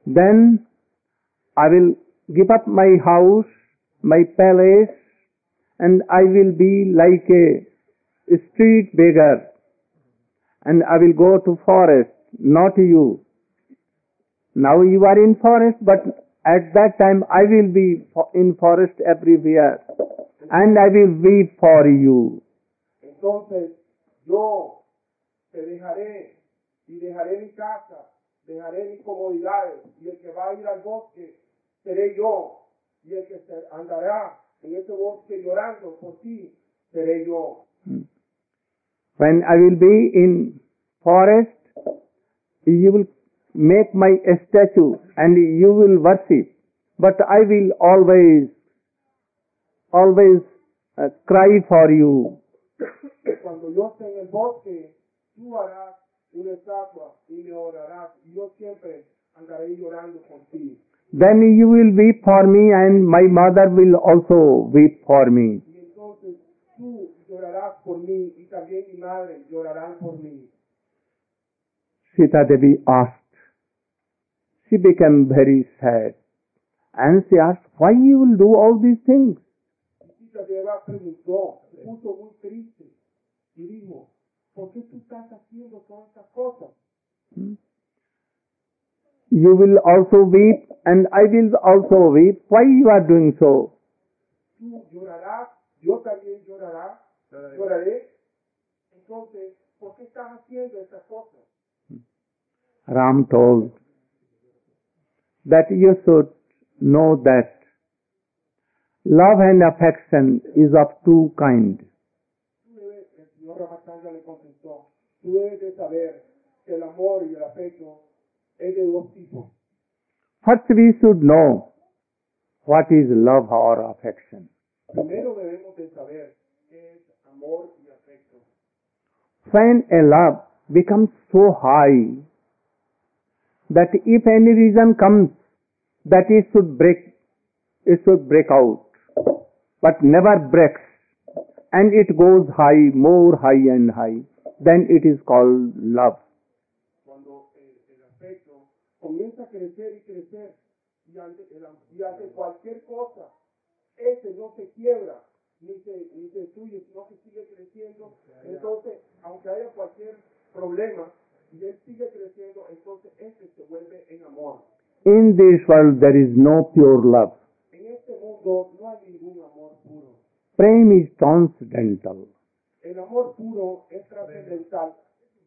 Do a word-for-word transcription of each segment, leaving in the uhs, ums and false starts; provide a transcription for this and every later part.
then I will give up my house, my palace, and I will be like a street beggar, and I will go to forest, not you. Now you are in forest, but at that time I will be in forest everywhere, and I will weep for you. Entonces yo te dejaré y dejaré mi casa, dejaré mis comodidades, y el que va a ir al bosque seré yo, y el que se andará en ese bosque llorando por ti seré yo. When I will be in forest, you will make my statue and you will worship, but I will always, always uh, cry for you. Cuando yo esté en el bosque, tú harás una estatua y me orarás, y yo siempre andaré llorando por ti. Then you will weep for me and my mother will also weep for me. Y entonces tú llorarás por mí y también mi madre llorarán por mí. Sita Devi asked. She became very sad and she asked, why you will do all these things? Sita Deva preguntó, se puso muy triste y dijo, ¿por qué tú estás haciendo todas estas cosas? Hmm? You will also weep and I will also weep. Why you are doing so? Tú llorarás, yo también llorará, lloraré. Entonces, ¿por qué estás haciendo estas cosas? Ram told that you should know that love and affection is of two kinds. El señor Ramachandra le contestó, tú debes de saber que el amor y el afecto es de dos tipos. First we should know what is love or affection. Primero debemos de saber qué es amor y afecto. When a love becomes so high that if any reason comes that it should break, it should break out, but never breaks, and it goes high, more high and high, then it is called love. Cuando el, el afecto comienza a crecer y crecer, y ante, el, y ante cualquier cosa, ese no se quiebra, ni se, ni se destruye, sino que sigue creciendo. Entonces, aunque haya cualquier problema, y él sigue creciendo, entonces ese se vuelve en amor. In this world there is no pure love. En este mundo no hay ningún amor puro. Prem is transcendental. El amor puro es trascendental.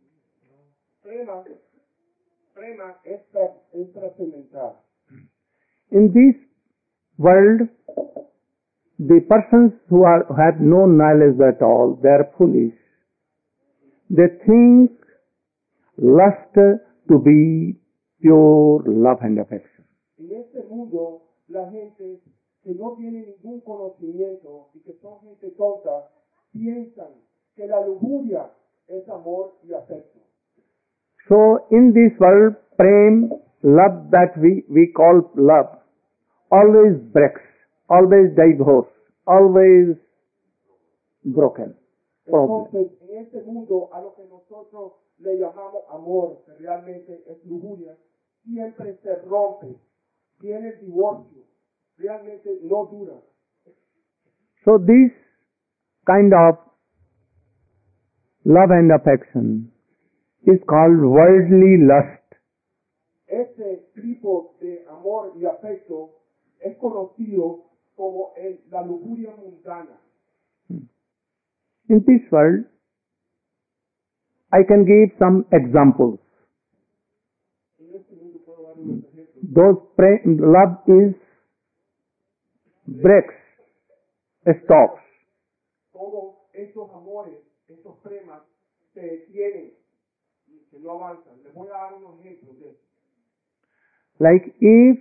Prema, prema es, tra, es trascendental. In this world, the persons who are who have no knowledge at all, they are foolish. They think lust to be pure love and affection. En este mundo, la gente que no tiene ningún conocimiento y que son gente tonta, piensan que la lujuria es amor y afecto. So in this world, prem, love that we, we call love, always breaks, always divorce, always broken. Entonces, en este mundo, a lo que nosotros le llamamos amor, que realmente es lujuria, siempre se rompe, tiene divorcio, realmente no dura. So this kind of love and affection is called worldly lust. Este tipo de amor y afecto es conocido como el, la lujuria mundana. In this world, I can give some examples. En este mundo puedo dar unos ejemplos. Those pre- love is breaks, stops. Todos estos amores, estos premas, se detienen y que no avanzan. Les voy a dar unos ejemplos de eso. Like if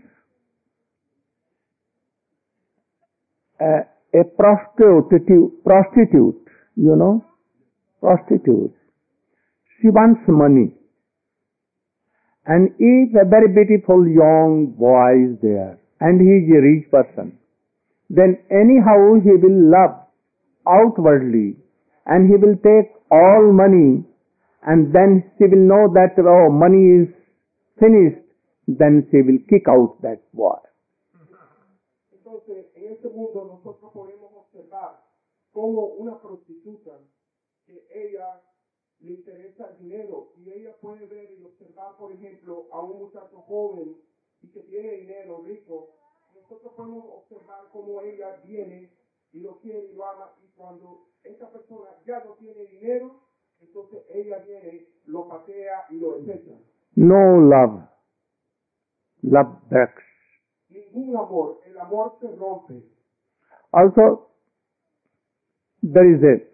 uh, a prostitute, prostitute, you know, prostitute, she wants money. And if a very beautiful young boy is there, and he is a rich person, then anyhow he will love outwardly, and he will take all money, and then she will know that, oh, money is finished, then she will kick out that boy. Entonces, en este mundo nosotros podemos observar cómo una prostituta, que ella le interesa el dinero y ella puede ver y observar, por ejemplo, a un muchacho joven y que tiene dinero, rico, nosotros podemos observar cómo ella viene y lo quiere y lo ama, y cuando esta persona ya no tiene dinero, entonces ella viene, lo patea y lo desecha. No love. Love breaks. Ningún amor, el amor se rompe. Also, there is a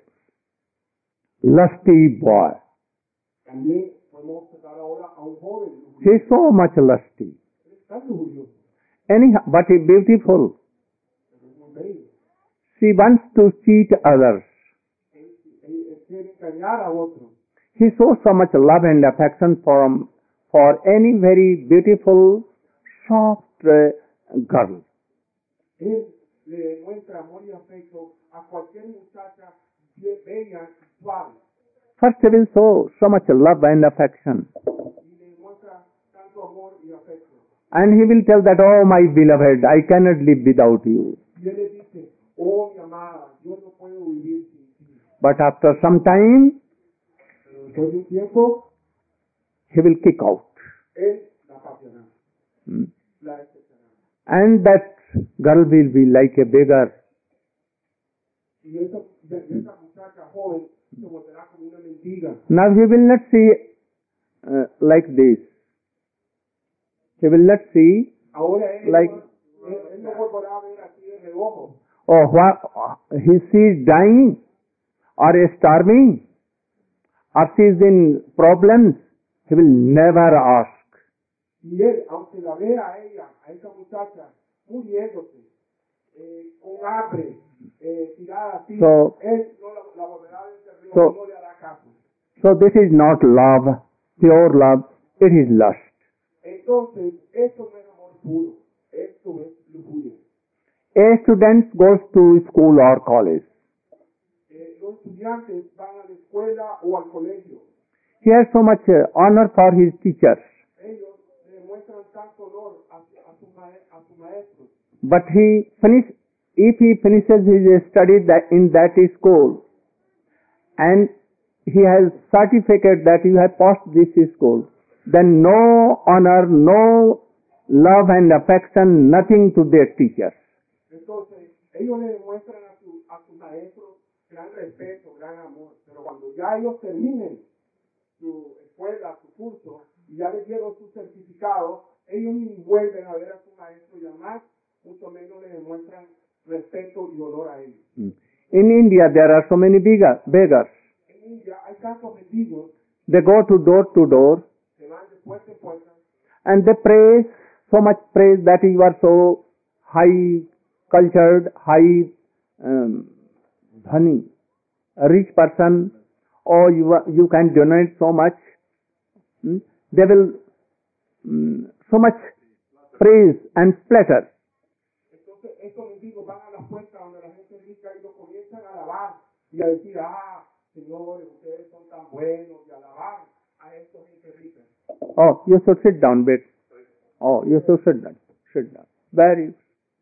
lusty boy. También podemos observar ahora a un joven. He is so much lusty. Él está lujurioso, Anyhow, but he beautiful. pero es muy bello. She wants to cheat others. Él, él- él quiere engañar a otros. He shows so much love and affection for, for any very beautiful, soft uh, girl. Él le demuestra amor y afecto a cualquier muchacha bien bella y suave. First he will show so much love and affection. Y le demuestra tanto amor y afecto. And he will tell that, oh my beloved, I cannot live without you. Y él le dice, oh mi amada, yo no puedo vivir sin ti. But after some time, Pero después de un tiempo, he will kick out. él la pateará, Hmm. la desechará. And that girl will be like a beggar. Y esa, de- de esa muchacha joven se volverá como una mendiga. Now he will not see uh, like this. He will not see, Ahora él, Like- no, él, él no volverá a ver así de reojo. oh, what, he sees dying or starving or she is in problems. He will never ask. Y él, aunque la vea a ella, a esa muchacha, muriéndose, eh, con hambre, eh, tirada así, So- él no la, la volverá a ver de reojo, So- no le hará caso. So this is not love, pure love, it is lust. Entonces, esto no es amor puro, esto es lujuria. A student goes to school or college. Eh, los estudiantes van a la escuela o al colegio. He has so much uh, honor for his teachers. Ellos le demuestran tanto honor a, a, su mae- a su maestro. But he finish, if he finishes his study that in that school, and he has certificate that you have passed this school, then no honor, no love and affection, nothing to their teachers. Entonces, ellos le demuestran a su, a su maestro gran respeto, gran amor. Pero cuando ya ellos terminen su escuela, su curso, y ya les dieron su certificado, ellos ni vuelven a ver a su maestro y además, mucho menos le demuestran respeto y honor a ellos. In India, there are so many beggar, beggars. En India hay tantos mendigos They go to door to door que van de puerta en puerta and they praise, so much praise that you are so high cultured, high um, dhani, a rich person, or you, are, you can donate so much. Hmm? They will mm, so much praise and flatter. Entonces, estos mendigos van a las puertas donde la gente rica y los comienzan a alabar y a decir, ah, señores, ustedes son tan buenos, y alabar a estos gente rica. Oh, you should sit down, bit. Oh, you should sit down. Sit down. Very.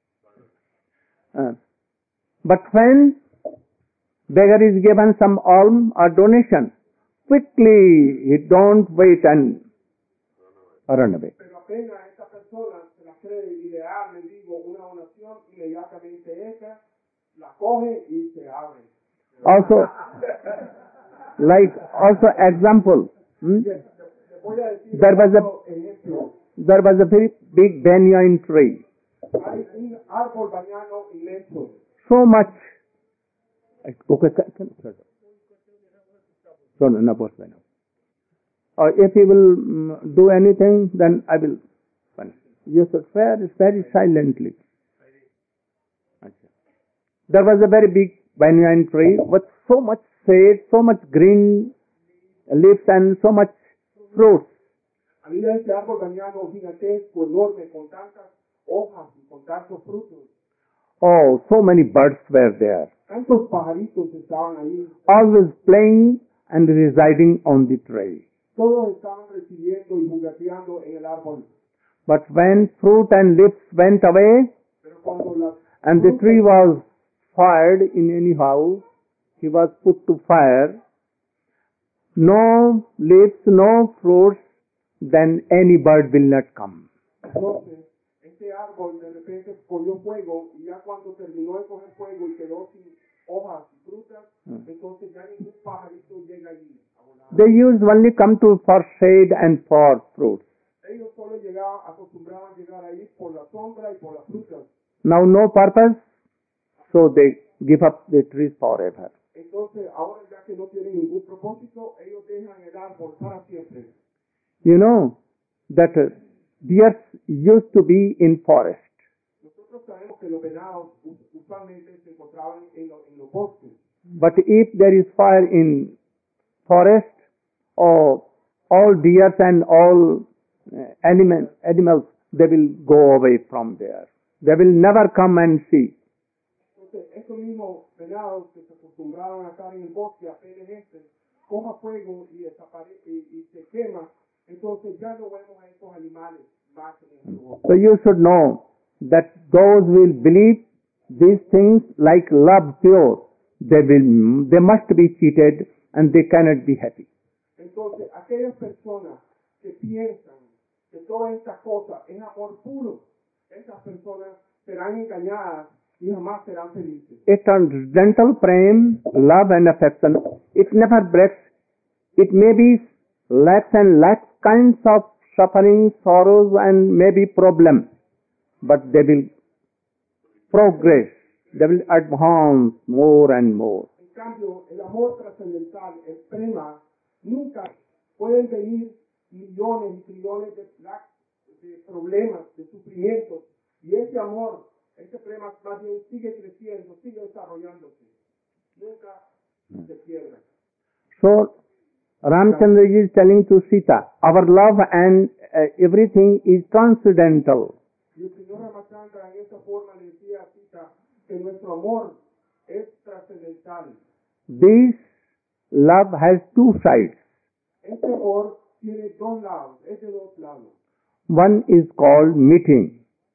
Uh, but when beggar is given some alms or donation, quickly he don't wait and run away. Pero apenas esta persona se la cree y le da, le digo, una donación, inmediatamente esta la coge y se abre. Also, like also example, hmm? Bien, le voy a decir There was a- otro ejemplo. There was a very big banyan tree. Hay un árbol bañano inmenso. So much. Okay, can, can, so no, no, boss, no. Or if he will mm, do anything, then I will punish. You should very, very silently. There was a very big banyan tree with so much shade, so much green leaves and so much fruits. Había este árbol bañano gigantesco, enorme, con tantas hojas y con tantos frutos. Oh, so many birds were there, Tantos pajaritos estaban ahí. always playing and residing on the tree. Todos estaban recibiendo y jugueteando en el árbol. But when fruit and leaves went away, pero cuando las and the tree was fired in any house, he was put to fire, no leaves, no fruits, then any bird will not come. entonces este árbol de repente cogió fuego y ya cuando terminó de coger fuego y quedó sin hojas y frutas, entonces ya ningún pajarito llega allí a volar. They used only come to for shade and for fruits. Ellos solo llegaban, acostumbraban llegar ahí por la sombra y por las frutas. Now no purpose, so they give up the trees forever. Entonces ahora ya que no tienen ningún propósito, ellos dejan el árbol para siempre. You know that uh, deers used to be in forest. Nosotros sabemos que los venados us- usualmente se encontraban en, lo- en los bosques. But if there is fire in forest, or all deers and all uh, animal, animals, they will go away from there. They will never come and see. Entonces, estos mismos venados que se acostumbraban a estar en el bosque, apenas este, coja fuego y, desapare y, y se quema, entonces ya no vemos a estos animales más en el bosque. So you should know that those will believe these things like love pure, they will, they must be cheated and they cannot be happy. Entonces, aquellas personas que piensan que todas estas cosas es amor puro, esas personas serán engañadas y jamás serán felices. A transcendental prem, love and affection, it never breaks. It may be lakhs and lakhs kinds of suffering, sorrows and maybe problems, but they will progress, they will advance more and more. En cambio, el amor trascendental, el prema, nunca pueden venir millones y trillones de, la- de problemas, de sufrimientos, y ese amor, ese prema más bien sigue creciendo, sigue desarrollándose. Nunca se quiebra. So, Ramchandra is telling to Sita, our love and uh, everything is transcendental. Y el Señor Ramachandra en esta forma le decía a Sita que nuestro amor es trascendental. This love has two sides. Este amor tiene dos lados, es de dos lados. One is called meeting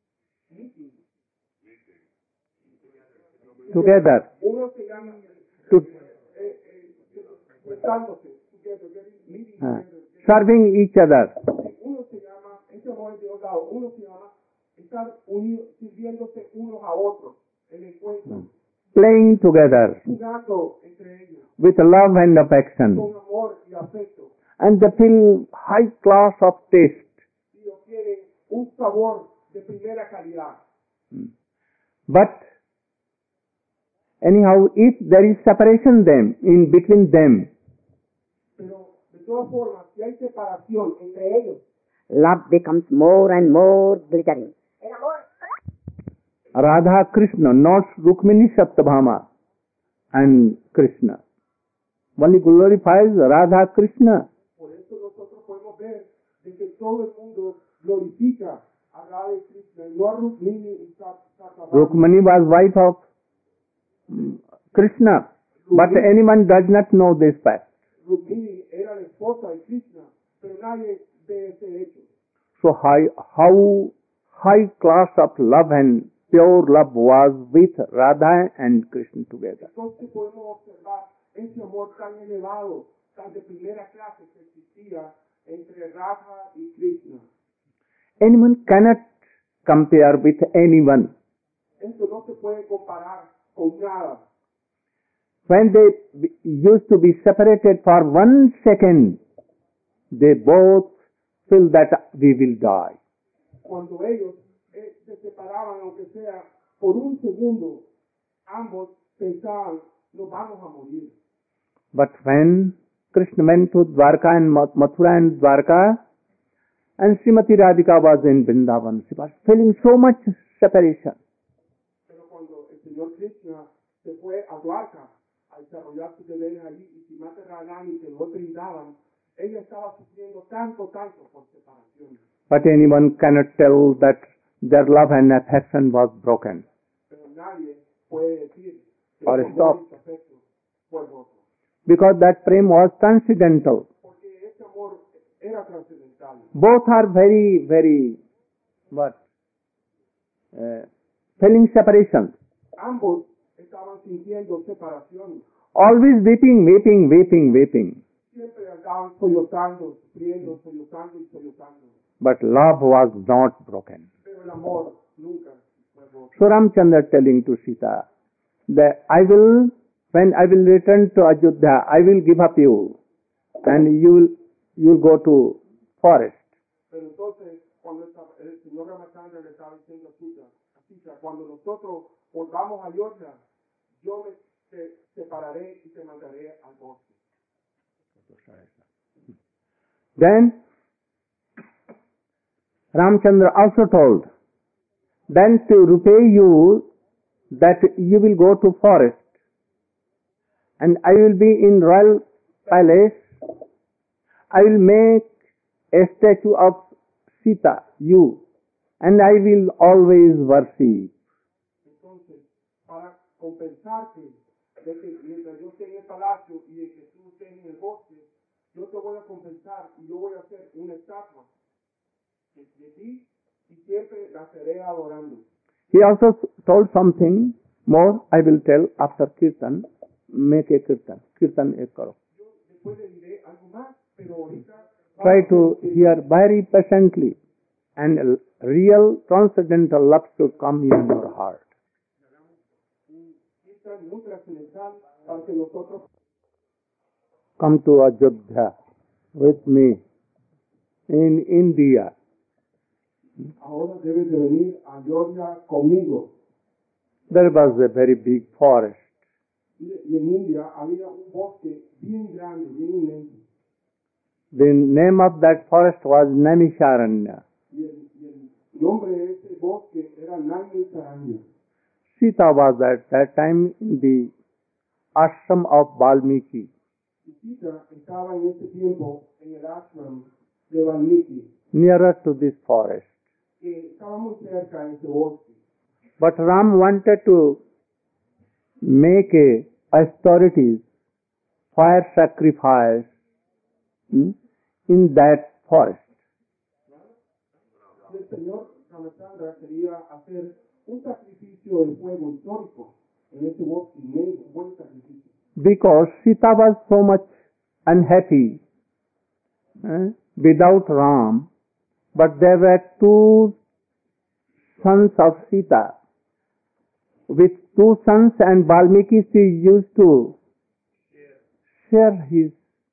together. Uno se llama To, eh, eh, juntándose, together, getting- meeting uh, together, getting- serving each other. Uno se llama, este amor es de dos lados, uno se llama estar unidos, sirviéndose unos a otros, el encuentro, Playing together jugando entre ellos, with love and affection. con amor y afecto, And they feel high class of taste. y obtienen un sabor de primera calidad. But anyhow, if there is separation them in between them, Pero de todas formas, si hay separación entre ellos, love becomes more and more glittering. Radha Krishna, not Rukmini Satyabhama and Krishna. Only glorifies Radha Krishna. por eso nosotros podemos ver de que todo el mundo glorifica a Radha y Krishna, y no a Rukmini y Sat- Satyabhama. Rukmini was wife of mm, Krishna, but anyone does not know this fact. Rukmini era la esposa de Krishna, pero nadie ve ese hecho. So high, how high class of love and pure love was with Radha and Krishna together. Entonces podemos observar ese amor tan elevado, tan de primera clase que existía entre Radha y Krishna. Anyone cannot compare with anyone. Esto no se puede comparar con nada. When they b- used to be separated for one second, they both feel that we will die. Cuando ellos eh, se separaban, aunque sea por un segundo, ambos pensaban, nos vamos a morir. But when Krishna went to Dwarka and Math- Mathura and Dwarka, and Srimati Radhika was in Vrindavan, she was feeling so much separation. Pero cuando el Señor Krishna se fue a Dwarka a desarrollar sus deberes allí y Srimati Radharani quedó brindaban, ella estaba sufriendo tanto, tanto por separación. But anyone cannot tell that their love and affection was broken. Pero nadie puede decir que Or su amor stop. y su afecto fue roto. Because that prem was transcendental. Porque ese amor era trascendental. Both are very, very what? Uh, feeling separation. Ambos estaban sintiendo separación. Always weeping, weeping, weeping, weeping. Siempre andaban sollozando, sufriendo, sollozando y sollozando. But love was not broken. Pero el amor nunca fue roto. So Ramchandra telling to Sita that I will, when I will return to Ayodhya, I will give up you and you will, you will go to forest. Pero entonces, cuando estaba, el señor Ramachandra le estaba diciendo a Sita, a Sita, cuando nosotros volvamos a Ayodhya, yo me te separaré y te mandaré al bosque. Then Ramchandra also told, then to repay you that you will go to forest and I will be in royal palace. I will make a statue of Sita, you, and I will always worship. Entonces, para compensarte de que mientras yo esté en el palacio y de que tú estés en el bosque, yo te voy a compensar y yo voy a hacer una estatua de, de ti y siempre la estaré adorando. He also told something more, I will tell after Kirtan, make a Kirtan, Kirtan ek karo. Yo después le diré algo más, pero ahorita... Try to hear very patiently and real transcendental love should come in your heart. Muy trascendental para que nosotros come to Ayodhya with me in India. Ahora debes de venir a Ayodhya conmigo. There was a very big forest. Y, y en India había un bosque bien grande, bien inmenso. The name of that forest was Naimisharanya. Y el, y el nombre de ese bosque era Naimisharanya. Sita was at that time in the ashram of Valmiki. Sita estaba en ese tiempo en el ashram de Valmiki. Nearer to this forest. Que estaba muy cerca de ese bosque. But Ram wanted to make a austerities, fire sacrifice hmm, in that forest. El señor Ramachandra quería hacer un sacrificio de fuego histórico en ese bosque inmenso, un buen sacrificio. Because Sita was so much unhappy eh, without Ram, but there were two sons of Sita. With two sons and Valmiki, she used to share his,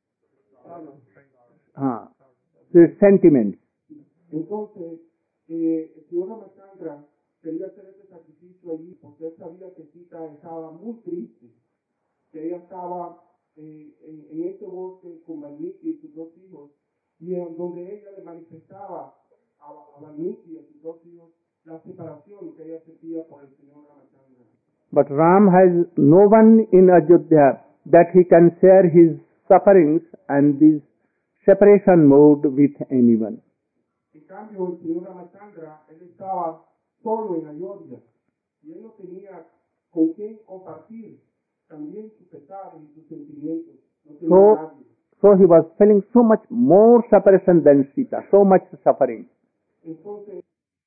uh, his sentiments. Entonces, eh, el señor Ramachandra quería hacer ese sacrificio allí porque él sabía que Sita estaba muy triste, que ella estaba eh, en, en este bosque con Valmiki y sus dos hijos, y en donde ella le manifestaba a, a Valmiki y a sus dos hijos la separación que ella sentía por el señor Ramachandra. But Ram has no one in Ayodhya that he can share his sufferings and this separation mode with anyone. En cambio, el señor Ramachandra, él estaba solo en Ayodhya y él no tenía con quién compartir también sus pesares y sus sentimientos. No tenía So, nadie. so he was feeling so much more separation than Sita, so much suffering. Entonces,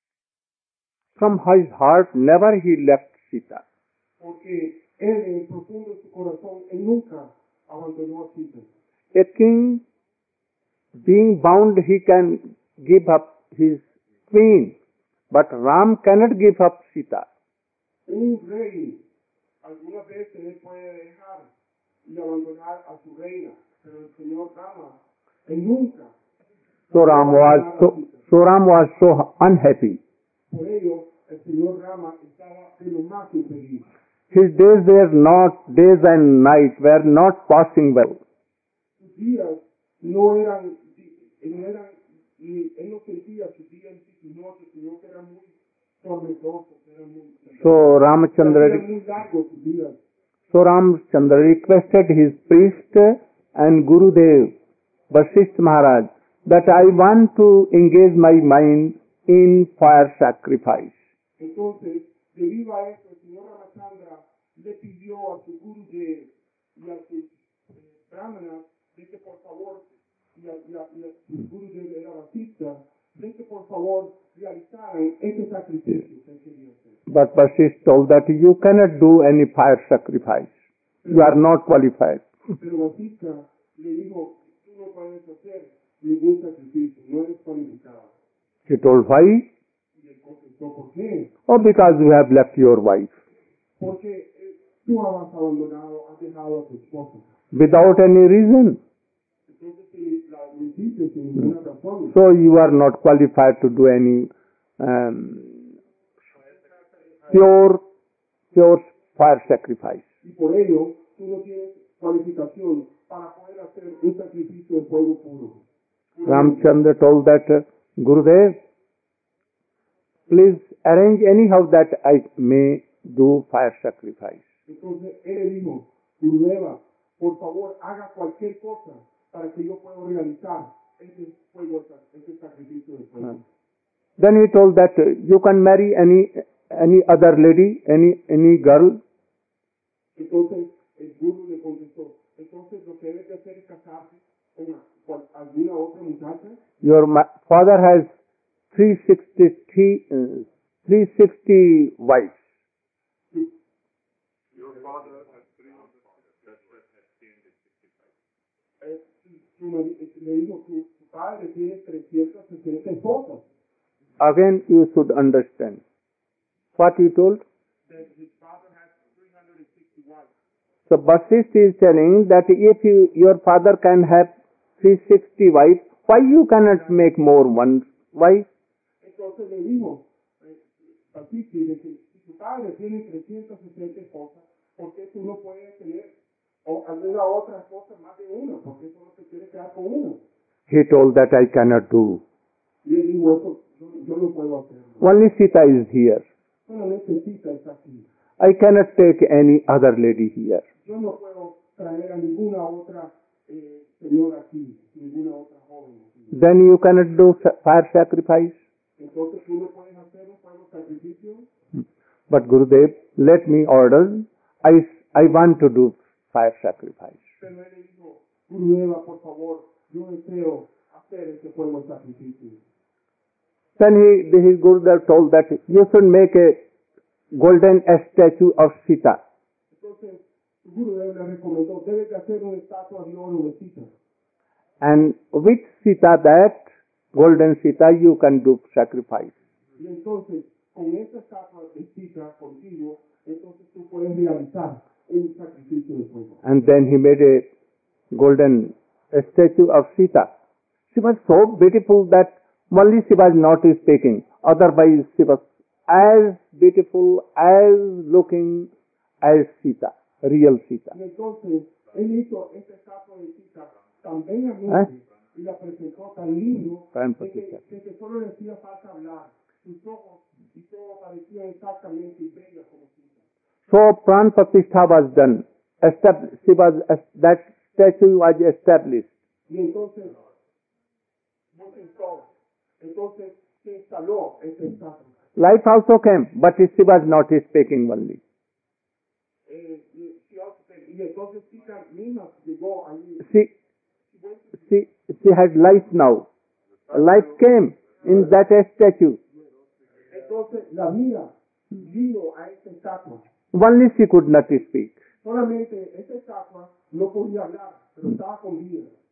From his heart, never he left Sita. porque él en el profundo de su corazón, él nunca abandonó a Sita. A king, being bound, he can give up his queen, but Ram cannot give up Sita. Un rey, algunas veces él puede dejar y abandonar a su reina, pero el señor Rama, él nunca. So Ram was so, so Ram was so unhappy. Por ello, el señor Rama estaba de lo más infeliz. His days were not, days and nights were not passing well. Sus días no eran, no eran, y él no sentía sus días y sus noches, sino que eran muy tormentosos, eran muy, So Ramchandra, eran muy largos sus días. so Ramchandra requested his priest and Gurudev, Vasishtha Maharaj, that I want to engage my mind in fire sacrifice. Entonces, debido a eso, el señor Ramachandra le pidió a su Gurudev y a sus eh, brahmanas de que por favor, y a, y a, y a su Gurudev era Vasishtha, de que por favor realizaran este sacrificio que él quería hacer. But Vasishtha told that you cannot do any fire sacrifice. You are not qualified. Pero Vasishtha le dijo, tú no puedes hacer ningún sacrificio, no eres cualificado. He told, why? Y él contestó, ¿por qué? Oh, because you have left your wife. Porque eh, tú has abandonado, has dejado a tu esposa. Without any reason. Entonces si la lo hiciste sin ninguna razón. So you are not qualified to do any um, pure, pure fire sacrifice. Y por ello, tú no tienes cualificación para poder hacer un sacrificio de fuego puro. Ramchandra told that, uh, Gurudev, please arrange anyhow that I may do fire sacrifice. Entonces él le dijo, Gurudeva, por favor haga cualquier cosa para que yo pueda realizar ese fuego, ese sacrificio de fuego. Uh, Then he told that uh, you can marry any any other lady, any any girl. Entonces el guru le contestó, entonces lo que debes de hacer es casarse con, con alguna otra muchacha. Your ma- father has three sixty uh, three sixty wives. Your father has three hundred, that's what has three hundred sixty-five. Eh, su mari- le dijo, tu, tu padre tiene trescientas sesenta esposas. Again, you should understand what he told. That his father has three hundred sixty wives. So Vasishtha is telling that if you, your father can have three hundred sixty wives, why you cannot make more one wife? Entonces le dijo, eh, Vasishtha, de que si tu padre tiene trescientas sesenta esposas, ¿por qué tú no puedes tener o alguna otra esposa más de una? ¿Por qué solo te quieres quedar con una? He told that I cannot do. Y él dijo, eso yo, yo no puedo hacerlo. Only Sita is here. Solamente Sita está aquí. I cannot take any other lady here. Yo no puedo traer a ninguna otra eh, señora aquí, ninguna otra joven aquí. Then you cannot do sa- fire sacrifice. Entonces tú no puedes hacer un fuego sacrificio. But Gurudev, let me order. I, I want to do fire sacrifice. Pero él le dijo, Gurudeva, por favor, yo deseo hacer ese fuego sacrificio. Then he, his Gurudev told that you should make a golden statue of Sita. Entonces, Gurudeva le recomendó, debes de hacer una estatua de oro de Sita. And with Sita, that golden Sita, you can do sacrifice. Y entonces, con esa estatua de Sita contigo, entonces tú puedes realizar un sacrificio de fuego. And then he made a golden statue of Sita. She was so beautiful that only she was not speaking. Otherwise, she was as beautiful, as looking as Sita, real Sita. Y entonces, él hizo esta estatua de Sita tan bellamente ¿Eh? y la presentó tan lindo Tan de que, bonita. de que solo le hacía falta hablar. Sus ojos y todo parecían exactamente bellas como Sita. So Pran Pratishtha was done. Estab- she was, that statue was established. Y entonces, no se instaló. Entonces se instaló esta estatua. Life also came, but she was not speaking only. Eh, y, y entonces Sita misma llegó allí. She, she, she had life now. Life came in that statue. Entonces la vida vino a esta estatua. Only she could not speak. Solamente esta estatua no podía hablar, pero estaba con vida.